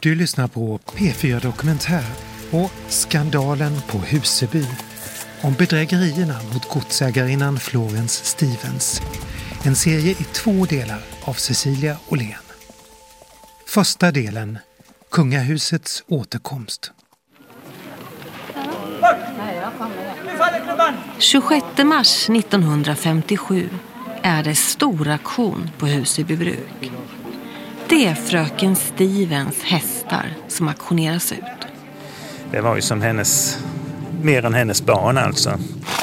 Du lyssnar på P4 Dokumentär och Skandalen på Huseby. Om bedrägerierna mot godsägarinnan Florence Stevens. En serie i 2 delar av Cecilia Åhlén. Första delen, Kungahusets återkomst. 26 mars 1957 är det stor auktion på Huseby bruk. Det är fröken Stevens hästar som auktioneras ut. Det var ju som mer än hennes barn alltså.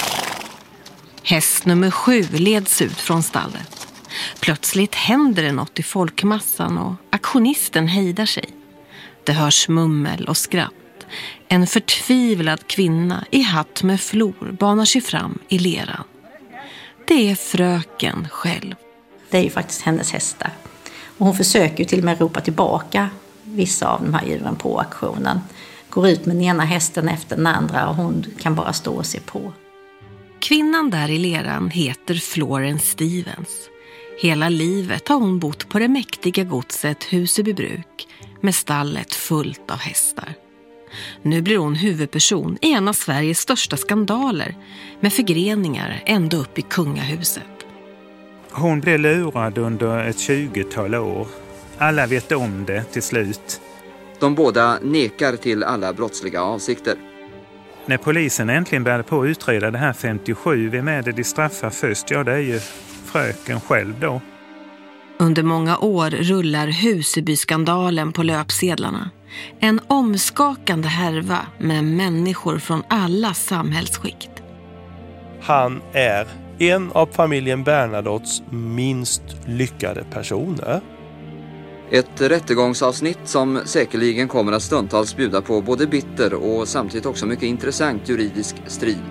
Häst nummer 7 leds ut från stallet. Plötsligt händer det något i folkmassan och auktionisten hejdar sig. Det hörs mummel och skratt. En förtvivlad kvinna i hatt med flor banar sig fram i leran. Det är fröken själv. Det är ju faktiskt hennes hästar. Och hon försöker ju till och med ropa tillbaka vissa av de här djuren på auktionen. Går ut med den ena hästen efter den andra och hon kan bara stå och se på. Kvinnan där i leran heter Florence Stevens. Hela livet har hon bott på det mäktiga godset Huseby bruk med stallet fullt av hästar. Nu blir hon huvudperson i en av Sveriges största skandaler med förgreningar ända upp i kungahuset. Hon blev lurad under ett 20-tal år. Alla vet om det till slut. De båda nekar till alla brottsliga avsikter. När polisen äntligen började på att utreda det här 57, vem är det de straffar först? Ja, det är ju fröken själv då. Under många år rullar Huseby-skandalen på löpsedlarna. En omskakande härva med människor från alla samhällsskikt. Han är en av familjen Bernadottes minst lyckade personer. Ett rättegångsavsnitt som säkerligen kommer att stundtals bjuda på både bitter och samtidigt också mycket intressant juridisk strid.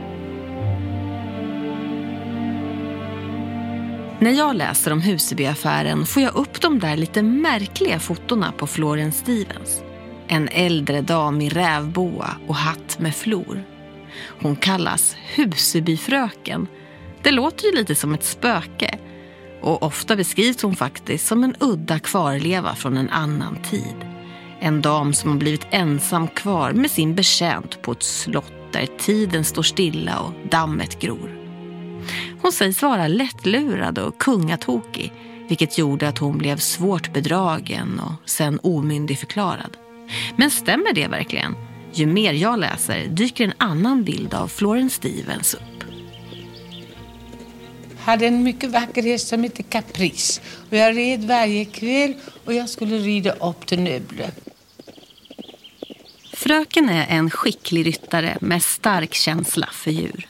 När jag läser om Huseby-affären får jag upp de där lite märkliga fotona på Florence Stevens. En äldre dam i rävboa och hatt med flor. Hon kallas Husebyfröken. Det låter ju lite som ett spöke. Och ofta beskrivs hon faktiskt som en udda kvarleva från en annan tid. En dam som har blivit ensam kvar med sin betjänt på ett slott där tiden står stilla och dammet gror. Hon sägs vara lättlurad och kungatokig, vilket gjorde att hon blev svårt bedragen och sen omyndigförklarad. Men stämmer det verkligen? Ju mer jag läser dyker en annan bild av Florence Stevens upp. Jag hade en mycket vacker häst som heter Caprice. Och jag red varje kväll och jag skulle rida upp till Nöble. Fröken är en skicklig ryttare med stark känsla för djur.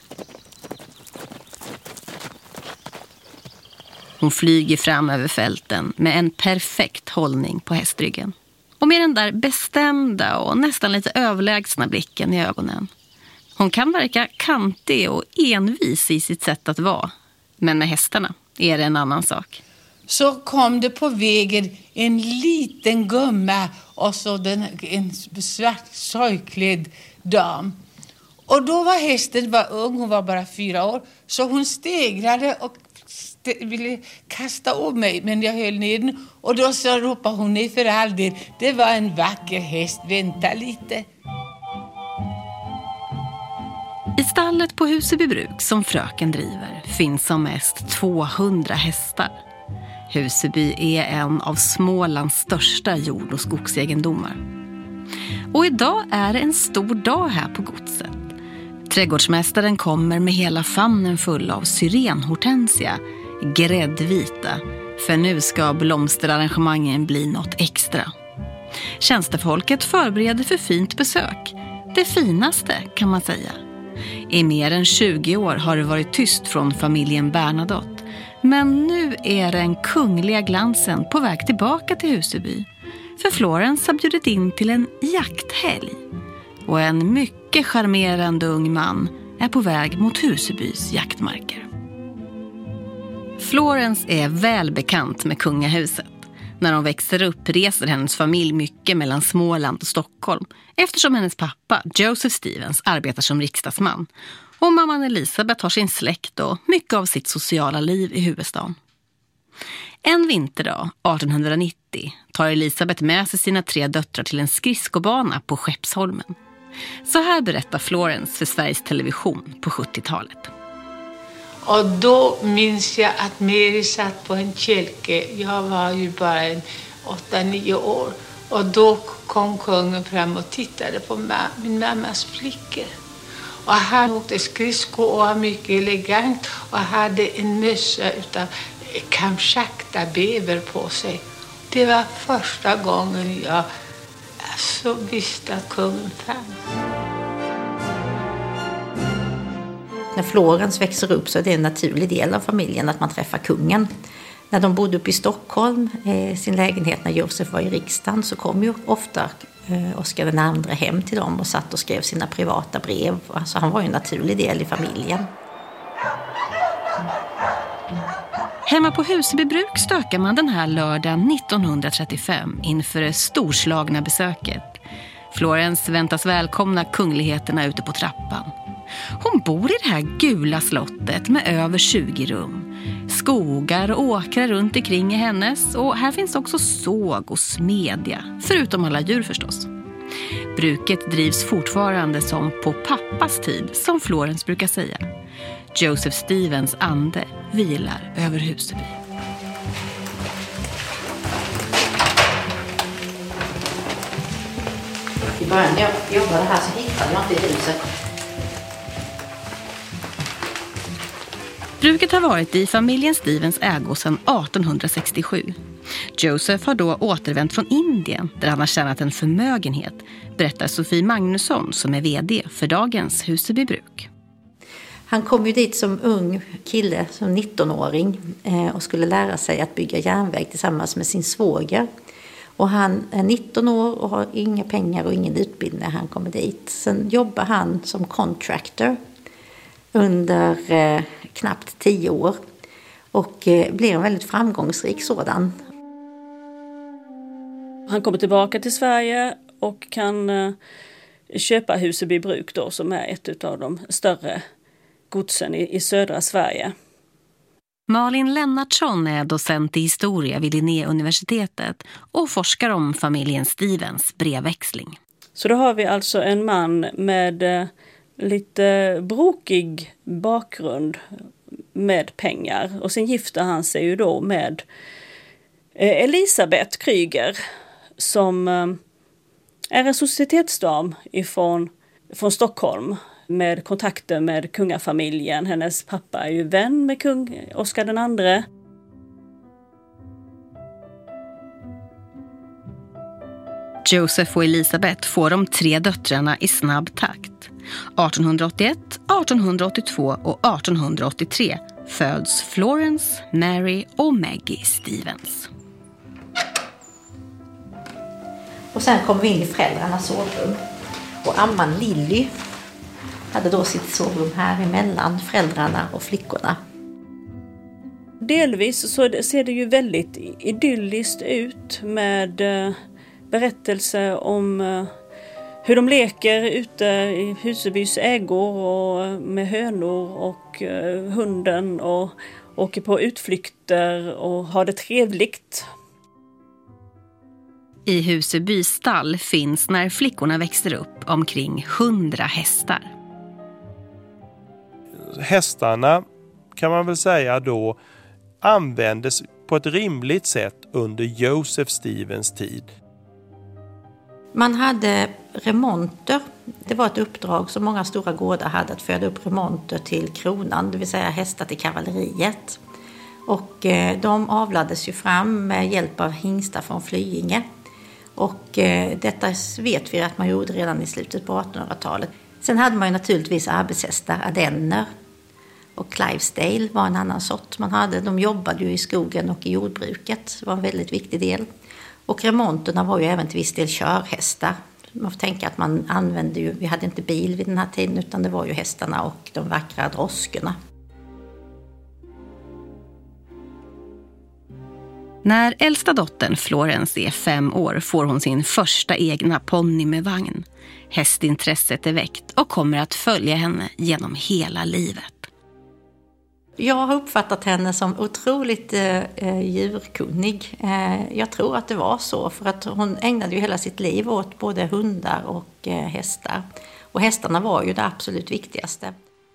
Hon flyger fram över fälten med en perfekt hållning på hästryggen. Och med den där bestämda och nästan lite överlägsna blicken i ögonen. Hon kan verka kantig och envis i sitt sätt att vara. Men med hästarna är det en annan sak. Så kom det på vägen en liten gumma och så en svart sorgklädd dam. Och då var hästen ung, hon var bara 4 år. Så hon stegrade och ville kasta om mig, men jag höll ner den. Och då så ropade hon ner för all del. Det var en vacker häst, vänta lite. I stallet på Huseby bruk som fröken driver finns som mest 200 hästar. Huseby är en av Smålands största jord- och skogsegendomar. Och idag är det en stor dag här på godset. Trädgårdsmästaren kommer med hela famnen full av syrenhortensia, gräddvita, för nu ska blomsterarrangemangen bli något extra. Tjänstefolket förbereder för fint besök. Det finaste kan man säga. I mer än 20 år har det varit tyst från familjen Bernadotte. Men nu är den kungliga glansen på väg tillbaka till Huseby. För Florence har bjudit in till en jakthelg. Och en mycket charmerande ung man är på väg mot Husebys jaktmarker. Florence är välbekant med kungahuset. När hon växer upp reser hennes familj mycket mellan Småland och Stockholm eftersom hennes pappa, Joseph Stevens, arbetar som riksdagsman och mamman Elisabeth har sin släkt och mycket av sitt sociala liv i huvudstaden. En vinterdag, 1890, tar Elisabeth med sig sina 3 döttrar till en skridskobana på Skeppsholmen. Så här berättar Florence för Sveriges Television på 70-talet. Och då minns jag att Mary satt på en kälke. Jag var ju bara 8-9 år. Och då kom kungen fram och tittade på min mammas flickor. Och han åkte skridsko och var mycket elegant och hade en mössa utav Kamchatka-bever på sig. Det var första gången jag visste att kungen fanns. När Florence växer upp så är det en naturlig del av familjen att man träffar kungen. När de bodde uppe i Stockholm, sin lägenhet när Josef var i riksdagen, så kom ju ofta Oscar II hem till dem och satt och skrev sina privata brev. Alltså han var ju en naturlig del i familjen. Hemma på Husebybruk stökar man den här lördagen 1935 inför det storslagna besöket. Florence väntas välkomna kungligheterna ute på trappan. Hon bor i det här gula slottet med över 20 rum. Skogar och åkrar runt omkring i hennes, och här finns också såg och smedja, förutom alla djur förstås. Bruket drivs fortfarande som på pappas tid, som Florence brukar säga. Joseph Stevens ande vilar över Huseby. I början när jag jobbade här så hittade jag inte huset. Bruket har varit i familjen Stevens ägo sedan 1867. Joseph har då återvänt från Indien där han har tjänat en förmögenhet, berättar Sofie Magnusson som är vd för dagens Husebybruk. Han kom ju dit som ung kille, som 19-åring och skulle lära sig att bygga järnväg tillsammans med sin svåger. Och han är 19 år och har inga pengar och ingen utbildning när han kommer dit. Sen jobbar han som contractor under knappt 10 år och blir en väldigt framgångsrik sådan. Han kommer tillbaka till Sverige och kan köpa Husebybruk då, som är ett av de större godsen i södra Sverige. Malin Lennartsson är docent i historia vid Linnéuniversitetet och forskar om familjen Stevens brevväxling. Så då har vi alltså en man med lite brokig bakgrund med pengar. Och sen gifter han sig ju då med Elisabeth Kryger som är en societetsdam från Stockholm med kontakter med kungafamiljen. Hennes pappa är ju vän med kung Oscar II. Joseph och Elisabeth får de 3 döttrarna i snabb takt. 1881, 1882 och 1883 föds Florence, Mary och Maggie Stevens. Och sen kom vi in i föräldrarnas sovrum. Och amman Lilly hade då sitt sovrum här emellan föräldrarna och flickorna. Delvis så ser det ju väldigt idylliskt ut med berättelser om hur de leker ute i Husebys ägor och med hönor och hunden och åker på utflykter och har det trevligt. I Husebys stall finns när flickorna växer upp omkring 100 hästar. Hästarna kan man väl säga då användes på ett rimligt sätt under Joseph Stevens tid. Man hade remonter. Det var ett uppdrag som många stora gårdar hade, att föda upp remonter till kronan, det vill säga hästar till kavalleriet. Och de avlades ju fram med hjälp av hingstar från Flyinge. Och detta vet vi att man gjorde redan i slutet på 1800-talet. Sen hade man ju naturligtvis arbetshästar, ardenner. Och Clydesdale var en annan sort man hade. De jobbade ju i skogen och i jordbruket. Det var en väldigt viktig del. Och remonterna var ju även till viss del körhästar. Man får tänka att man använde ju, vi hade inte bil vid den här tiden, utan det var ju hästarna och de vackra droskorna. När äldsta dottern Florence är 5 år får hon sin första egna ponny med vagn. Hästintresset är väckt och kommer att följa henne genom hela livet. Jag har uppfattat henne som otroligt djurkunnig. Jag tror att det var så, för att hon ägnade ju hela sitt liv åt både hundar och hästar. Och hästarna var ju det absolut viktigaste.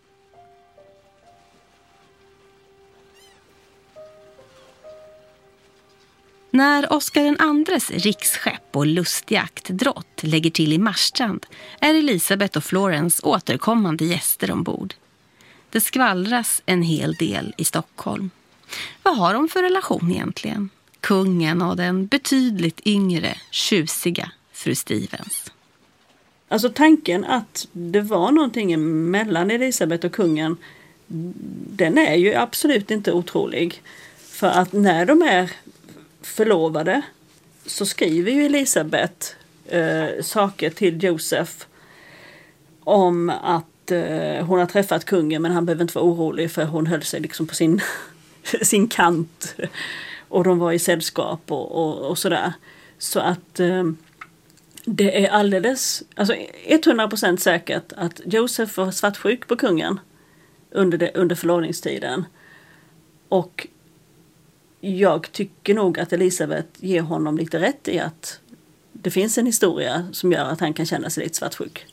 När Oscar IIs riksskepp och lustjakt Drott lägger till i Marstrand är Elisabeth och Florence återkommande gäster ombord. Det skvallras en hel del i Stockholm. Vad har de för relation egentligen? Kungen och den betydligt yngre, tjusiga fru Stevens. Alltså tanken att det var någonting mellan Elisabeth och kungen, den är ju absolut inte otrolig. För att när de är förlovade så skriver ju Elisabeth saker till Joseph om att hon har träffat kungen, men han behöver inte vara orolig för hon höll sig liksom på sin kant och de var i sällskap och sådär. Så att det är alldeles, alltså 100% säkert att Joseph var svartsjuk på kungen under förlovningstiden. Och jag tycker nog att Elisabeth ger honom lite rätt i att det finns en historia som gör att han kan känna sig lite svartsjuk.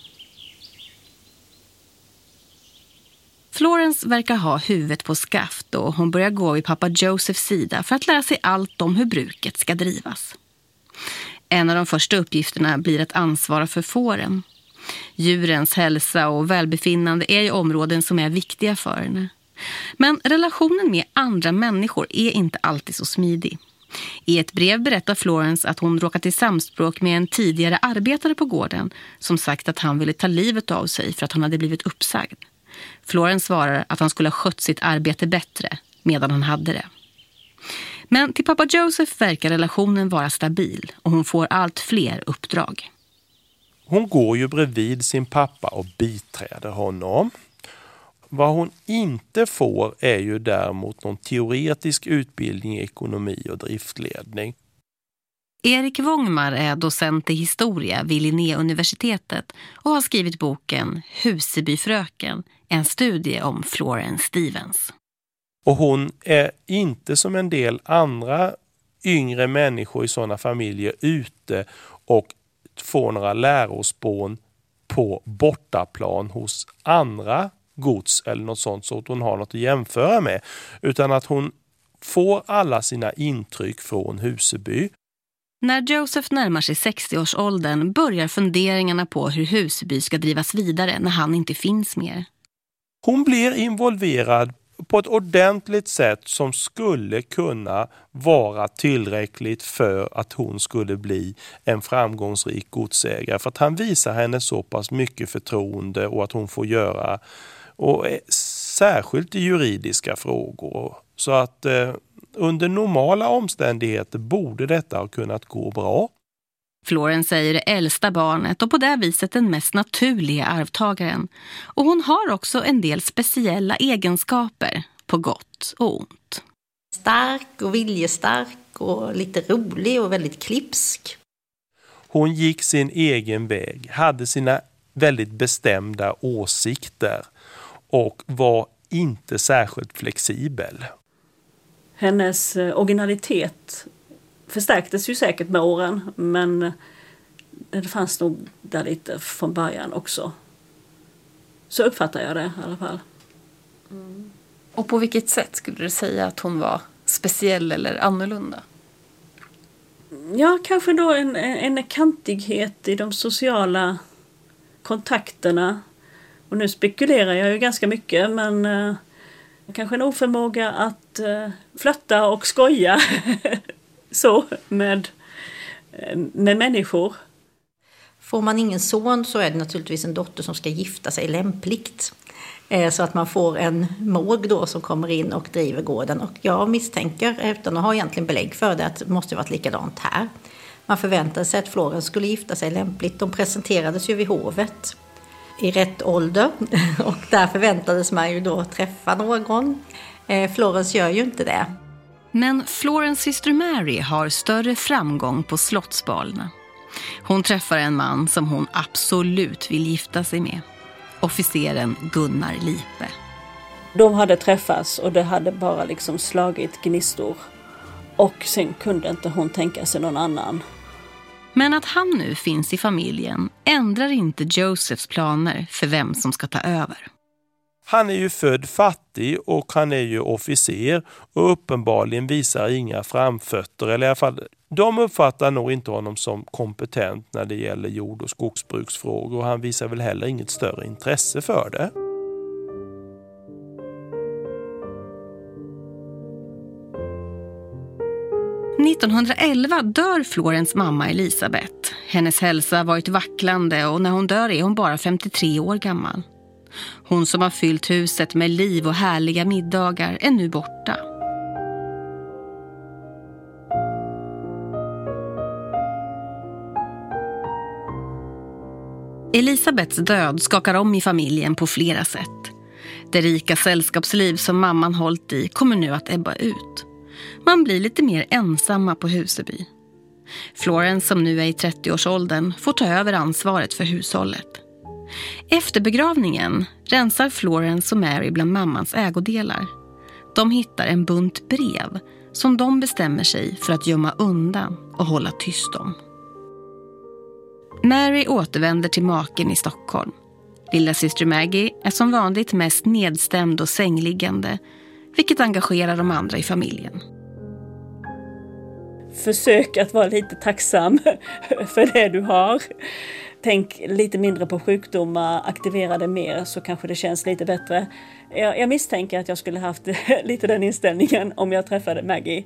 Florence verkar ha huvudet på skaft och hon börjar gå vid pappa Josephs sida för att lära sig allt om hur bruket ska drivas. En av de första uppgifterna blir att ansvara för fåren. Djurens hälsa och välbefinnande är ju områden som är viktiga för henne. Men relationen med andra människor är inte alltid så smidig. I ett brev berättar Florence att hon råkat i samspråk med en tidigare arbetare på gården som sagt att han ville ta livet av sig för att han hade blivit uppsagd. Florence svarar att han skulle ha skött sitt arbete bättre medan han hade det. Men till pappa Joseph verkar relationen vara stabil och hon får allt fler uppdrag. Hon går ju bredvid sin pappa och biträder honom. Vad hon inte får är ju däremot någon teoretisk utbildning i ekonomi och driftledning. Erik Wångmar är docent i historia vid Linnéuniversitetet och har skrivit boken Husebyfröken, en studie om Florence Stevens. Och hon är inte som en del andra yngre människor i sådana familjer ute och får några lärospån på bortaplan hos andra gods eller något sånt så att hon har något att jämföra med. Utan att hon får alla sina intryck från Huseby. När Joseph närmar sig 60-årsåldern börjar funderingarna på hur Huseby ska drivas vidare när han inte finns mer. Hon blir involverad på ett ordentligt sätt som skulle kunna vara tillräckligt för att hon skulle bli en framgångsrik godsägare. För att han visar henne så pass mycket förtroende och att hon får göra, och särskilt i juridiska frågor. Så att under normala omständigheter borde detta ha kunnat gå bra. Florence är det äldsta barnet och på det viset den mest naturliga arvtagaren. Och hon har också en del speciella egenskaper, på gott och ont. Stark och viljestark och lite rolig och väldigt klipsk. Hon gick sin egen väg, hade sina väldigt bestämda åsikter och var inte särskilt flexibel. Hennes originalitet förstärktes ju säkert med åren, men det fanns nog där lite från början också. Så uppfattar jag det i alla fall. Mm. Och på vilket sätt skulle du säga att hon var speciell eller annorlunda? Ja, kanske då en kantighet i de sociala kontakterna. Och nu spekulerar jag ju ganska mycket, men kanske en oförmåga att flirta och skoja så med människor. Får man ingen son så är det naturligtvis en dotter som ska gifta sig lämpligt. Så att man får en måg då som kommer in och driver gården. Och jag misstänker, utan att ha egentligen belägg för det, att det måste varit likadant här. Man förväntade sig att Florence skulle gifta sig lämpligt. De presenterades ju vid hovet i rätt ålder. Och där förväntades man ju då träffa någon. Florence gör ju inte det. Men Florence syster Mary har större framgång på slottsbalerna. Hon träffar en man som hon absolut vill gifta sig med. Officeren Gunnar Lipe. De hade träffats och det hade bara liksom slagit gnistor. Och sen kunde inte hon tänka sig någon annan. Men att han nu finns i familjen ändrar inte Josephs planer för vem som ska ta över. Han är ju född fattig och han är ju officer och uppenbarligen visar inga framfötter. Eller i alla fall, de uppfattar nog inte honom som kompetent när det gäller jord- och skogsbruksfrågor. Och han visar väl heller inget större intresse för det. År 1911 dör Florens mamma Elisabeth. Hennes hälsa har varit vacklande och när hon dör är hon bara 53 år gammal. Hon som har fyllt huset med liv och härliga middagar är nu borta. Elisabeths död skakar om i familjen på flera sätt. Det rika sällskapsliv som mamman hållit i kommer nu att ebba ut. Man blir lite mer ensamma på Huseby. Florence, som nu är i 30-årsåldern, får ta över ansvaret för hushållet. Efter begravningen rensar Florence och Mary bland mammans ägodelar. De hittar en bunt brev som de bestämmer sig för att gömma undan och hålla tyst om. Mary återvänder till maken i Stockholm. Lilla syster Maggie är som vanligt mest nedstämd och sängliggande, vilket engagerar de andra i familjen. Försök att vara lite tacksam för det du har. Tänk lite mindre på sjukdomar, aktivera det mer så kanske det känns lite bättre. Jag misstänker att jag skulle haft lite den inställningen om jag träffade Maggie.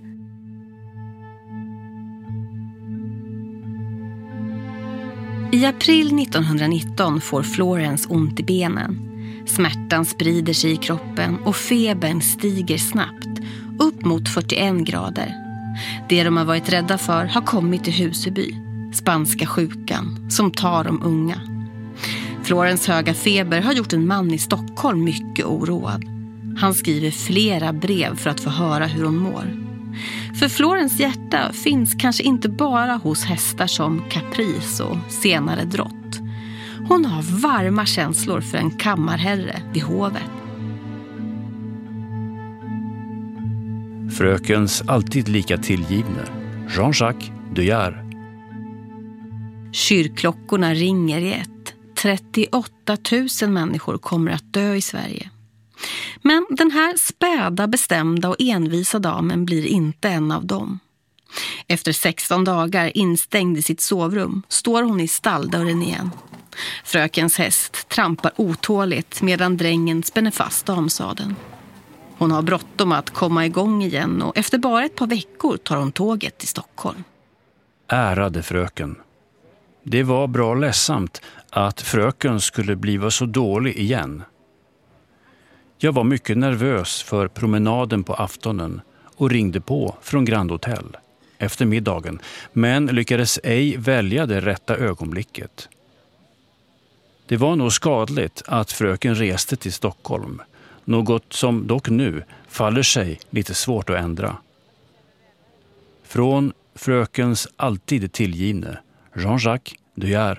I april 1919 får Florence ont i benen. Smärtan sprider sig i kroppen och febern stiger snabbt, upp mot 41 grader. Det de har varit rädda för har kommit till Huseby, spanska sjukan som tar de unga. Florence höga feber har gjort en man i Stockholm mycket oroad. Han skriver flera brev för att få höra hur hon mår. För Florence hjärta finns kanske inte bara hos hästar som Caprice och senare Drott. Hon har varma känslor för en kammarherre vid hovet. Frökens alltid lika tillgivne, Jean-Jacques Duyard. Kyrkklockorna ringer i ett. 38 000 människor kommer att dö i Sverige. Men den här späda, bestämda och envisa damen blir inte en av dem. Efter 16 dagar instängd i sitt sovrum står hon i stalldörren igen. Frökens häst trampar otåligt medan drängen spänner fast damsadeln. Hon har bråttom att komma igång igen och efter bara ett par veckor tar hon tåget till Stockholm. Ärade fröken. Det var bra ledsamt att fröken skulle bliva så dålig igen. Jag var mycket nervös för promenaden på aftonen och ringde på från Grand Hotel efter middagen, men lyckades ej välja det rätta ögonblicket. Det var nog skadligt att fröken reste till Stockholm, något som dock nu faller sig lite svårt att ändra. Från frökens alltid tillgivne, Jean-Jacques Duyard.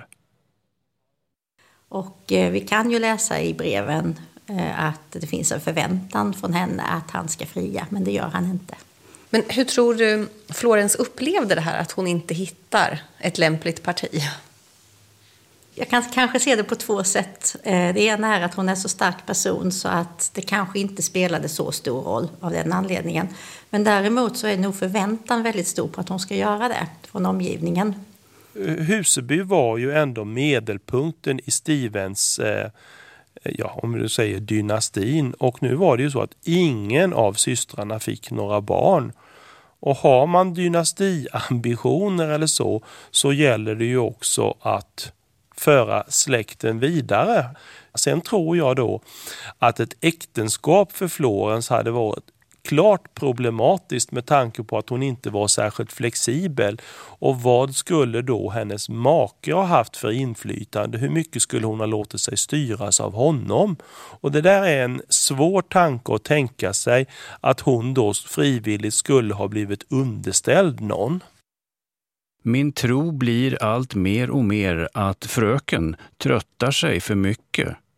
Och vi kan ju läsa i breven att det finns en förväntan från henne att han ska fria, men det gör han inte. Men hur tror du Florence upplevde det här att hon inte hittar ett lämpligt parti? Jag kan kanske se det på två sätt. Det ena är att hon är så stark person så att det kanske inte spelade så stor roll av den anledningen. Men däremot så är nog förväntan väldigt stor på att hon ska göra det från omgivningen. Huseby var ju ändå medelpunkten i Stevens, om du säger dynastin. Och nu var det ju så att ingen av systrarna fick några barn. Och har man dynastiambitioner eller så gäller det ju också att föra släkten vidare. Sen tror jag då att ett äktenskap för Florence hade varit klart problematiskt med tanke på att hon inte var särskilt flexibel. Och vad skulle då hennes make ha haft för inflytande? Hur mycket skulle hon ha låtit sig styras av honom? Och det där är en svår tanke att tänka sig att hon då frivilligt skulle ha blivit underställd någon. Min tro blir allt mer och mer att fröken tröttar sig för mycket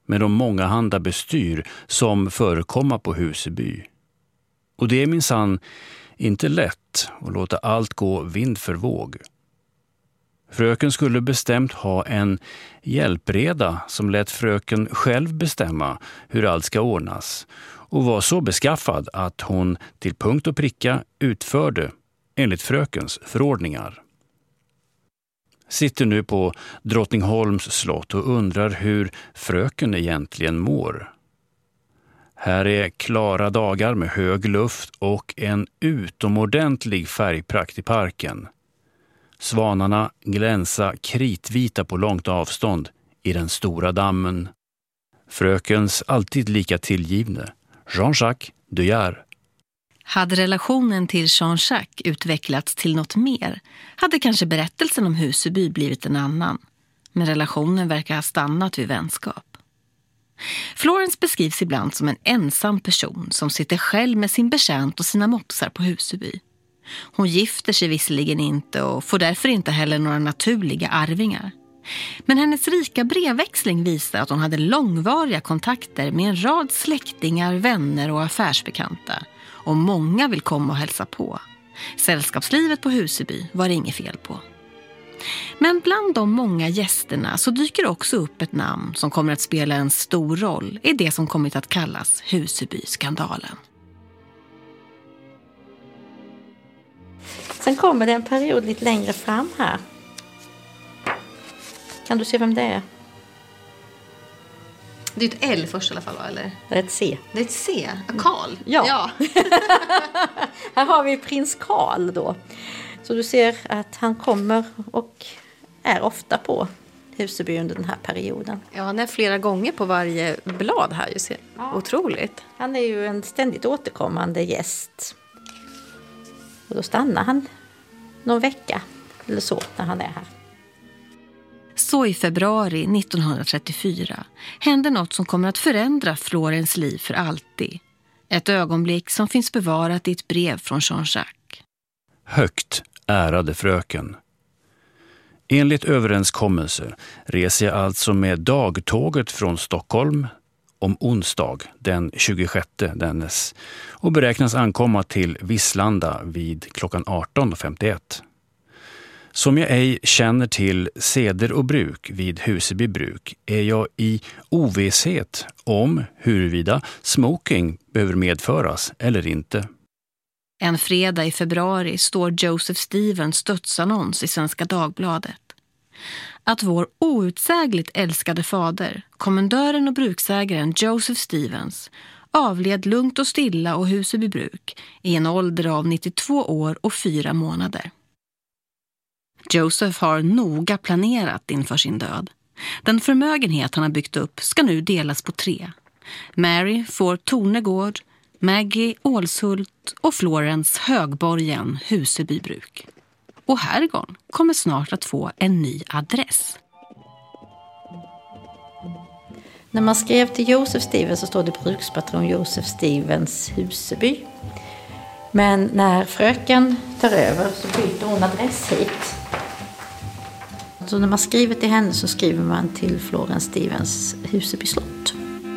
med de mångahanda bestyr som förekommer på Huseby. Och det är minsann inte lätt att låta allt gå vind för våg. Fröken skulle bestämt ha en hjälpreda som lät fröken själv bestämma hur allt ska ordnas och var så beskaffad att hon till punkt och pricka utförde enligt frökens förordningar. Sitter nu på Drottningholms slott och undrar hur fröken egentligen mår. Här är klara dagar med hög luft och en utomordentlig färgprakt i parken. Svanarna glänsa kritvita på långt avstånd i den stora dammen. Frökens alltid lika tillgivne, Jean-Jacques Duyard. Hade relationen till Jean-Jacques utvecklats till något mer hade kanske berättelsen om Huseby blivit en annan. Men relationen verkar ha stannat vid vänskap. Florence beskrivs ibland som en ensam person som sitter själv med sin betjänt och sina mopsar på Huseby. Hon gifter sig visserligen inte och får därför inte heller några naturliga arvingar. Men hennes rika brevväxling visar att hon hade långvariga kontakter med en rad släktingar, vänner och affärsbekanta. Och många vill komma och hälsa på. Sällskapslivet på Huseby var det inget fel på. Men bland de många gästerna så dyker också upp ett namn som kommer att spela en stor roll i det som kommit att kallas Huseby-skandalen. Sen kommer det en period lite längre fram här. Kan du se vem det är? Det är ett L först i alla fall, va? Eller? Det är ett C. Det är ett C. Karl. Ja. Här har vi prins Karl då. Så du ser att han kommer och är ofta på Huseby under den här perioden. Ja, han är flera gånger på varje blad här. Just. Ja. Otroligt. Han är ju en ständigt återkommande gäst. Och då stannar han någon vecka eller så när han är här. Så i februari 1934 hände något som kommer att förändra Florens liv för alltid. Ett ögonblick som finns bevarat i ett brev från Jean-Jacques. Högt ärade fröken. Enligt överenskommelse reser jag alltså med dagtåget från Stockholm om onsdag den 26 dennes och beräknas ankomma till Visslanda vid klockan 18.51. Som jag ej känner till seder och bruk vid Huseby bruk är jag i ovisshet om huruvida smoking behöver medföras eller inte. En fredag i februari står Joseph Stevens dödsannons i Svenska Dagbladet. Att vår outsägligt älskade fader, kommendören och bruksägaren Joseph Stevens, avled lugnt och stilla och Huseby bruk i en ålder av 92 år och 4 månader. Joseph har noga planerat inför sin död. Den förmögenhet han har byggt upp ska nu delas på 3. Mary får Tornegård, Maggie Ålshult och Florence Högborgen Huseby bruk. Och Hergon kommer snart att få en ny adress. När man skrev till Joseph Stevens så står det brukspatron Joseph Stevens Huseby. Men när fröken tar över så byter hon adress hit. Så när man skriver till henne så skriver man till Florence Stevens Huseby slott.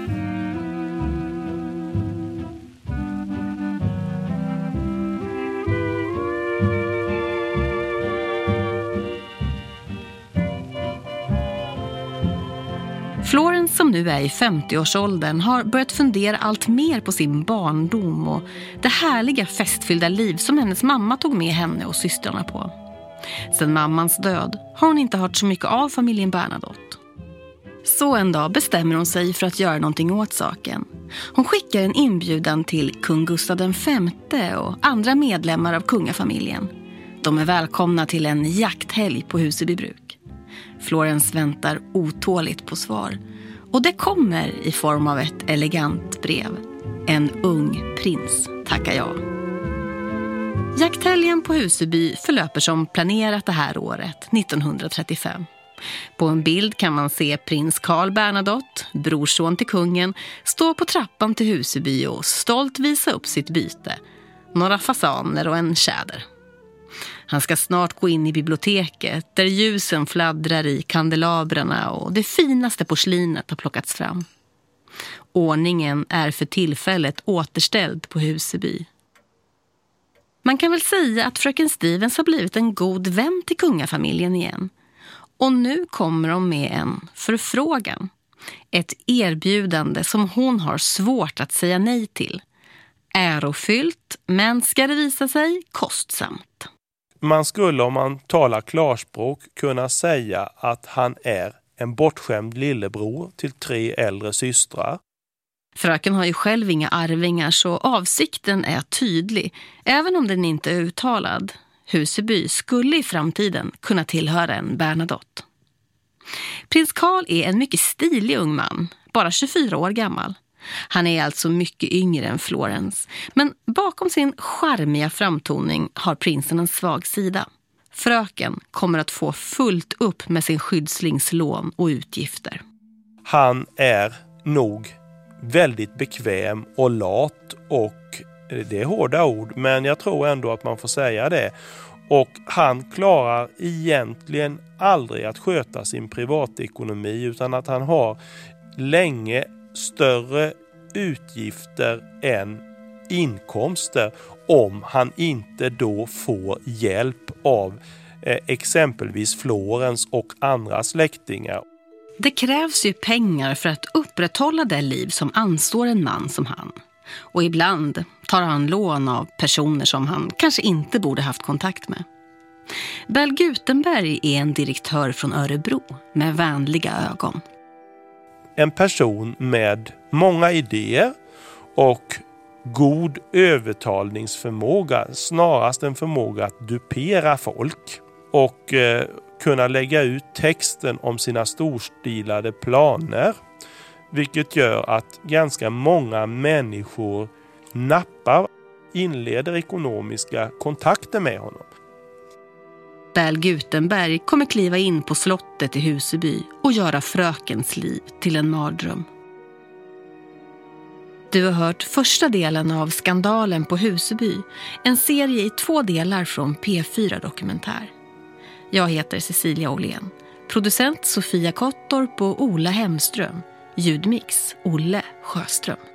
Florence, som nu är i 50-årsåldern, har börjat fundera allt mer på sin barndom och det härliga festfyllda liv som hennes mamma tog med henne och systrarna på. Sedan mammans död har hon inte hört så mycket av familjen Bernadotte. Så en dag bestämmer hon sig för att göra någonting åt saken. Hon skickar en inbjudan till kung Gustav V och andra medlemmar av kungafamiljen. De är välkomna till en jakthelg på Huseby bruk. Florence väntar otåligt på svar. Och det kommer i form av ett elegant brev. En ung prins tackar jag. Jakthelgen på Huseby förlöper som planerat det här året, 1935. På en bild kan man se prins Carl Bernadotte, brorson till kungen, stå på trappan till Huseby och stolt visa upp sitt byte. Några fasaner och en tjäder. Han ska snart gå in i biblioteket där ljusen fladdrar i kandelabrarna och det finaste porslinet har plockats fram. Ordningen är för tillfället återställd på Huseby. Man kan väl säga att fröken Stevens har blivit en god vän till kungafamiljen igen. Och nu kommer de med en förfrågan. Ett erbjudande som hon har svårt att säga nej till. Ärofyllt, men ska det visa sig kostsamt. Man skulle, om man talar klarspråk, kunna säga att han är en bortskämd lillebror till 3 äldre systrar. Fröken har ju själv inga arvingar, så avsikten är tydlig, även om den inte är uttalad. Huseby skulle i framtiden kunna tillhöra en Bernadotte. Prins Carl är en mycket stilig ung man, bara 24 år gammal. Han är alltså mycket yngre än Florence, men bakom sin charmiga framtoning har prinsen en svag sida. Fröken kommer att få fullt upp med sin skyddslingslån och utgifter. Han är nog väldigt bekväm och lat, och det är hårda ord, men jag tror ändå att man får säga det. Och han klarar egentligen aldrig att sköta sin privatekonomi, utan att han har länge större utgifter än inkomster om han inte då får hjälp av exempelvis Florence och andra släktingar. Det krävs ju pengar för att upprätthålla det liv som anstår en man som han. Och ibland tar han lån av personer som han kanske inte borde haft kontakt med. Bell Gutenberg är en direktör från Örebro med vänliga ögon. En person med många idéer och god övertalningsförmåga, snarast en förmåga att dupera folk och kunna lägga ut texten om sina storstilade planer, vilket gör att ganska många människor nappar, inleder ekonomiska kontakter med honom. Bell Gutenberg kommer kliva in på slottet i Huseby och göra frökens liv till en mardröm. Du har hört första delen av Skandalen på Huseby, en serie i 2 delar från P4 Dokumentär. Jag heter Cecilia Åhlén, producent Sofia Kottorp och Ola Hemström, ljudmix Olle Sjöström.